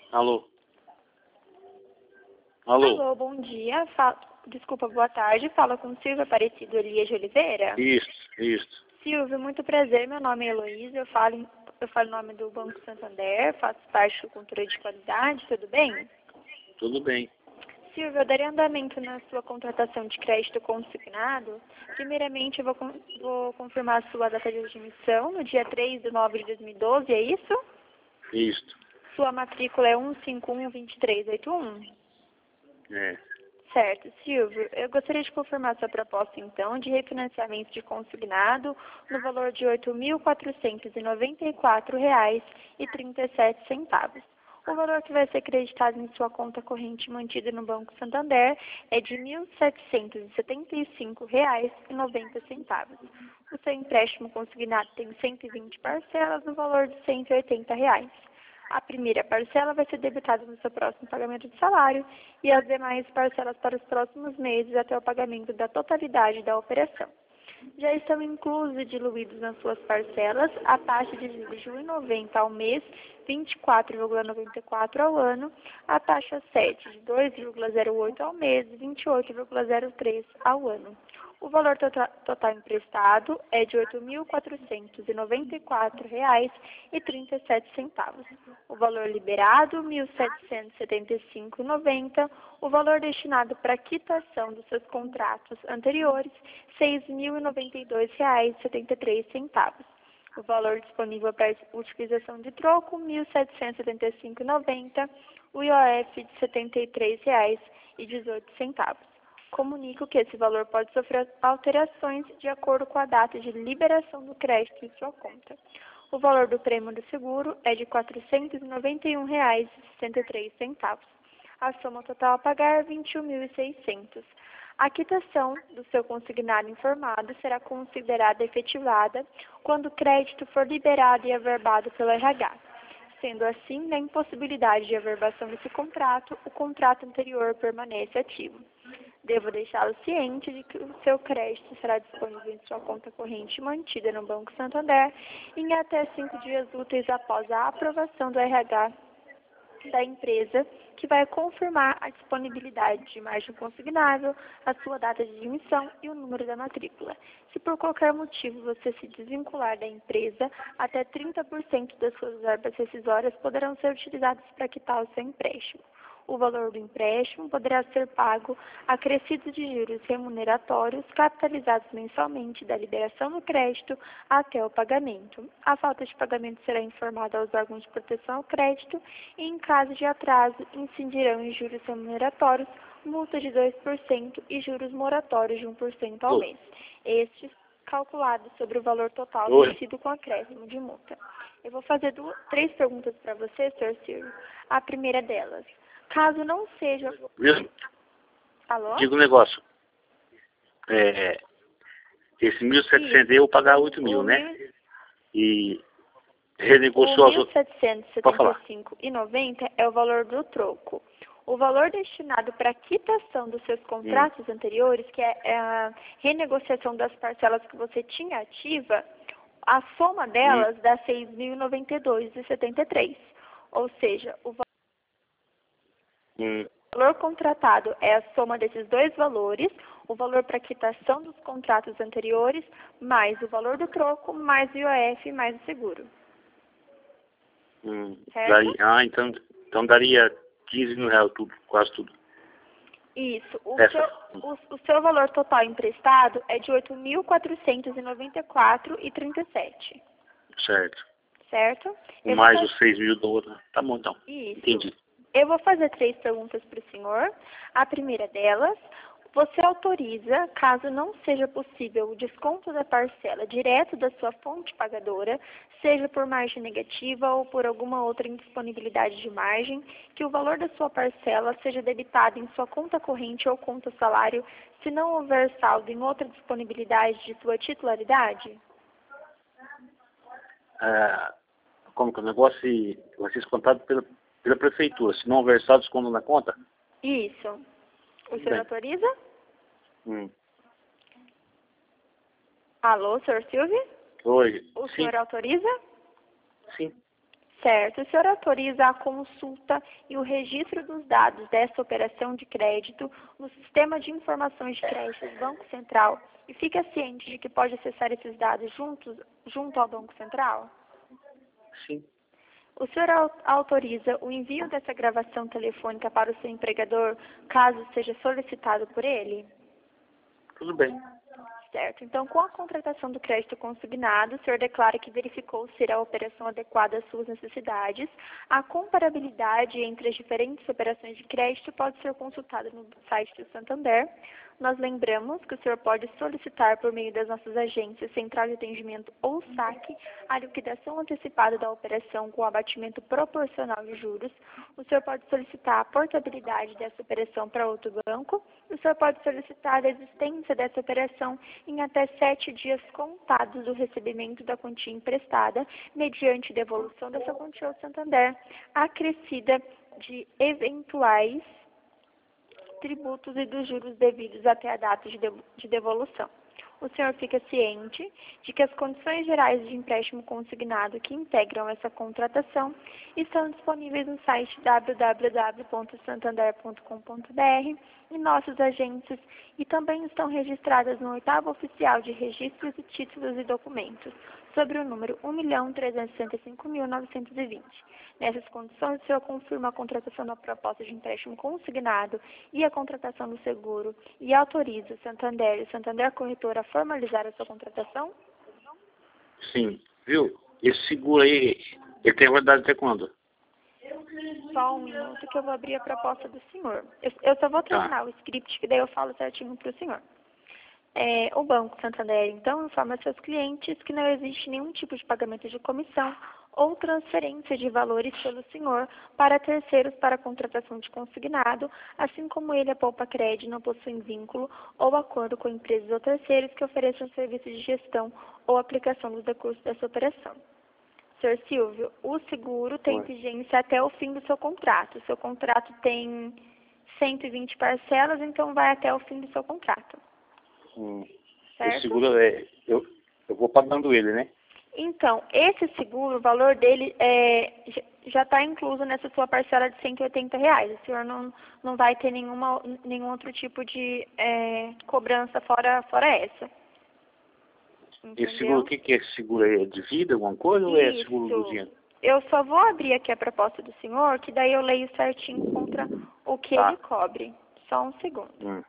Alô? Alô? Alô, bom dia. Desculpa, boa tarde. Fala com Silvia Aparecido Elias de Oliveira. Isso. Silvia, muito prazer. Meu nome é Heloísa. Eu falo em nome do Banco Santander. Faço parte do Cultura de Qualidade. Tudo bem? Tudo bem. Silvia, eu daria andamento na sua contratação de crédito consignado. Primeiramente, eu vou confirmar a sua data de admissão no dia 3/9/2012, é isso? Isso. Sua matrícula é 1512381? É. Certo. Silvio, eu gostaria de confirmar sua proposta, então, de refinanciamento de consignado no valor de R$ 8.494,37. O valor que vai ser creditado em sua conta corrente mantida no Banco Santander é de R$ 1.775,90. O seu empréstimo consignado tem 120 parcelas no valor de R$ 180. A primeira parcela vai ser debitada no seu próximo pagamento de salário e as demais parcelas para os próximos meses até o pagamento da totalidade da operação. Já estão inclusos e diluídos nas suas parcelas a taxa de juros de R$ 1,90 ao mês, 24,94 ao ano, a taxa 7 de 2,08 ao mês, 28,03 ao ano. O valor total emprestado é de R$ 8.494,37. O valor liberado, R$ 1.775,90. O valor destinado para a quitação dos seus contratos anteriores, R$ 6.092,73. O valor disponível para utilização de troco, R$ 1.775,90. O IOF de R$ 73,18. Comunico que esse valor pode sofrer alterações de acordo com a data de liberação do crédito em sua conta. O valor do prêmio do seguro é de R$ 491,63. A soma total a pagar é R$ 21.600. A quitação do seu consignado informado será considerada efetivada quando o crédito for liberado e averbado pelo RH. Sendo assim, na impossibilidade de averbação desse contrato, o contrato anterior permanece ativo. Devo deixá-lo ciente de que o seu crédito será disponível em sua conta corrente mantida no Banco Santander em até 5 dias úteis após a aprovação do RH da empresa, que vai confirmar a disponibilidade de margem consignável, a sua data de admissão e o número da matrícula. Se por qualquer motivo você se desvincular da empresa, até 30% das suas verbas rescisórias poderão ser utilizadas para quitar o seu empréstimo. O valor do empréstimo poderá ser pago acrescido de juros remuneratórios capitalizados mensalmente da liberação do crédito até o pagamento. A falta de pagamento será informada aos órgãos de proteção ao crédito e, em caso de atraso, incidirão em juros remuneratórios, multa de 2% e juros moratórios de 1% ao mês. Estes calculados sobre o valor total vencido com acréscimo de multa. Eu vou fazer 3 perguntas para você, Sr. Silvio. A primeira delas. Caso não seja... Alô? Diga um negócio. Esse 1.700 eu vou pagar 8.000, né? E renegociou as outras... R$ 1.775,90 é o valor do troco. O valor destinado para a quitação dos seus contratos anteriores, que é a renegociação das parcelas que você tinha ativa, a soma delas dá R$ 6.092,73. Ou seja, o valor contratado é a soma desses dois valores, o valor para quitação dos contratos anteriores, mais o valor do troco, mais o IOF, mais o seguro. Certo? Então daria R$ 15.000 tudo, quase tudo. Isso. O seu valor total emprestado é de R$ 8.494,37. Certo. Certo? Mais os 6.000 do outro. Tá bom, então. Isso. Entendi. Eu vou fazer 3 perguntas para o senhor. A primeira delas, você autoriza, caso não seja possível o desconto da parcela direto da sua fonte pagadora, seja por margem negativa ou por alguma outra indisponibilidade de margem, que o valor da sua parcela seja debitado em sua conta corrente ou conta salário, se não houver saldo em outra disponibilidade de sua titularidade? Como que o negócio vai ser descontado pela prefeitura? Se não houver saldo, desconto na conta? Isso. O senhor autoriza? Alô, senhor Silvio? Oi. O senhor autoriza? Sim. Certo. O senhor autoriza a consulta e o registro dos dados dessa operação de crédito no Sistema de Informações de Créditos Banco Central e fica ciente de que pode acessar esses dados junto ao Banco Central? Sim. O senhor autoriza o envio dessa gravação telefônica para o seu empregador, caso seja solicitado por ele? Tudo bem. Certo. Então, com a contratação do crédito consignado, o senhor declara que verificou ser a operação adequada às suas necessidades. A comparabilidade entre as diferentes operações de crédito pode ser consultada no site do Santander. Nós lembramos que o senhor pode solicitar por meio das nossas agências, central de atendimento ou saque, a liquidação antecipada da operação com abatimento proporcional de juros. O senhor pode solicitar a portabilidade dessa operação para outro banco. O senhor pode solicitar a existência dessa operação em até 7 dias contados do recebimento da quantia emprestada, mediante devolução dessa quantia ao Santander, acrescida de eventuais tributos e dos juros devidos até a data de devolução. O senhor fica ciente de que as condições gerais de empréstimo consignado que integram essa contratação estão disponíveis no site www.santander.com.br e nossos agentes e também estão registradas no 8º Oficial de Registros e Títulos e Documentos, sobre o número 1.365.920. Nessas condições, o senhor confirma a contratação da proposta de empréstimo consignado e a contratação do seguro e autoriza o Santander e o Santander Corretora a formalizar a sua contratação? Sim. Viu? Esse seguro aí, ele tem validade até quando? Só um minuto que eu vou abrir a proposta do senhor. Eu só vou terminar o script, que daí eu falo certinho para o senhor. O Banco Santander, então, informa seus clientes que não existe nenhum tipo de pagamento de comissão ou transferência de valores pelo senhor para terceiros para a contratação de consignado, assim como ele, a Poupa Cred, não possuem vínculo ou acordo com empresas ou terceiros que ofereçam serviços de gestão ou aplicação dos recursos dessa operação. Sr. Silvio, o seguro tem vigência até o fim do seu contrato. O seu contrato tem 120 parcelas, então vai até o fim do seu contrato. Esse seguro, eu vou pagando ele, né? Então, esse seguro, o valor dele já está incluso nessa sua parcela de R$ 180. O senhor não vai ter nenhum outro tipo de cobrança fora essa. Entendeu? Esse seguro, o que é esse seguro aí? É de vida, alguma coisa, ou é seguro do dinheiro? Eu só vou abrir aqui a proposta do senhor, que daí eu leio certinho contra o que ele cobre. Só um segundo.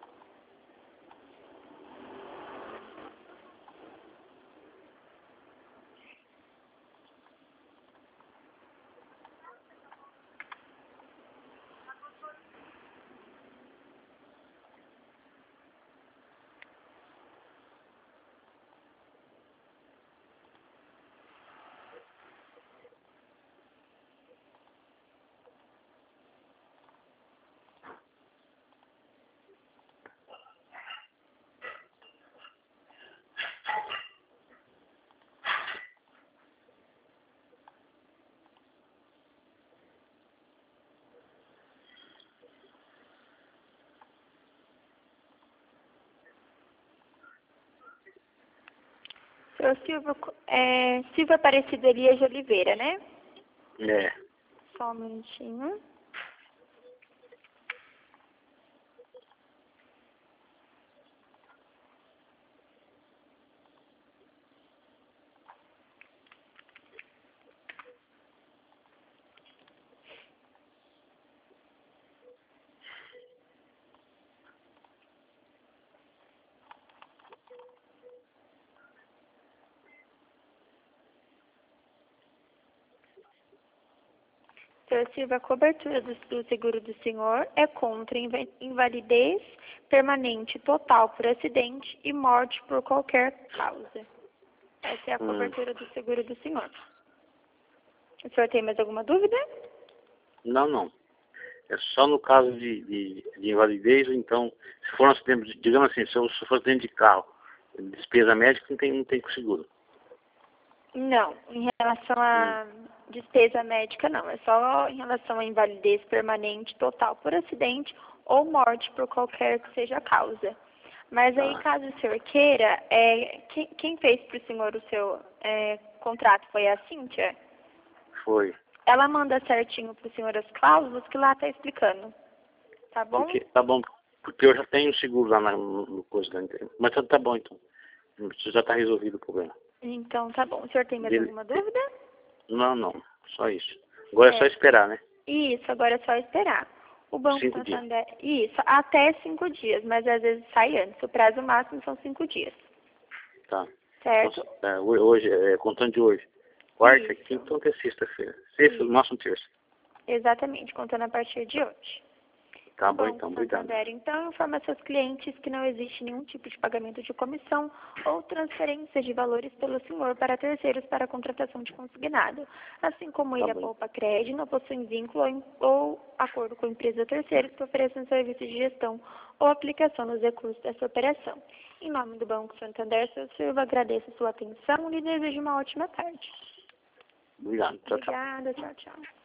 Seu Silvio Aparecido Elias de Oliveira, né? Só um minutinho. Sr. Silvio, a cobertura do seguro do senhor é contra invalidez permanente total por acidente e morte por qualquer causa. Essa é a cobertura do seguro do senhor. O senhor tem mais alguma dúvida? Não. É só no caso de invalidez, então, se for um acidente, digamos assim, se for um acidente de carro, despesa médica não tem seguro. Não, em relação à despesa médica não, é só em relação à invalidez permanente total por acidente ou morte por qualquer que seja a causa. Mas aí, caso o senhor queira, quem fez para o senhor o seu contrato foi a Cíntia? Foi. Ela manda certinho pro senhor as cláusulas que lá tá explicando. Tá bom? Tá bom, porque eu já tenho seguro lá no coisa da empresa. Mas tá bom, então. Isso já tá resolvido o problema. Então tá bom. O senhor tem mais alguma dúvida? Não. Só isso. Agora é só esperar, né? Isso, agora é só esperar. O Banco 5 dias. Santander... Isso, até 5 dias, mas às vezes sai antes. O prazo máximo são 5 dias. Tá. Certo? Então, hoje, contando de hoje. Quarta, Isso. quinta, até sexta-feira. Sexta, no máximo terça. Exatamente, contando a partir de hoje. Tá O bom, Banco então. Obrigado. Santander, então, informa seus clientes que não existe nenhum tipo de pagamento de comissão ou transferência de valores pelo senhor para terceiros para a contratação de consignado. Assim como Tá ele, a bom. Poupa Crédito, não possui vínculo ou acordo com empresa terceira que ofereça serviços de gestão ou aplicação nos recursos dessa operação. Em nome do Banco Santander, seu Silva, agradeço a sua atenção e desejo uma ótima tarde. Obrigado. Tchau, tchau. Obrigada, tchau, tchau.